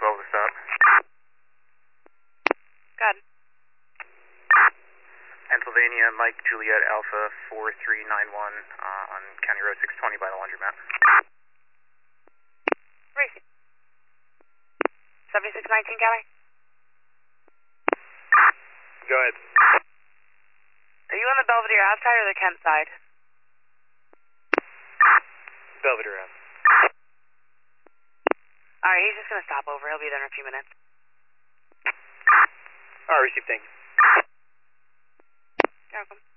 12 to stop. Good. Pennsylvania, Mike Juliet Alpha 4391 on County Road 620 by the laundromat. Racing. 7619 County. Go ahead. Are you on the Belvedere Ave side or the Kent side? Belvedere Ave. Alright, he's just gonna stop over. He'll be there in a few minutes. Alright, receive, thank you. You're welcome.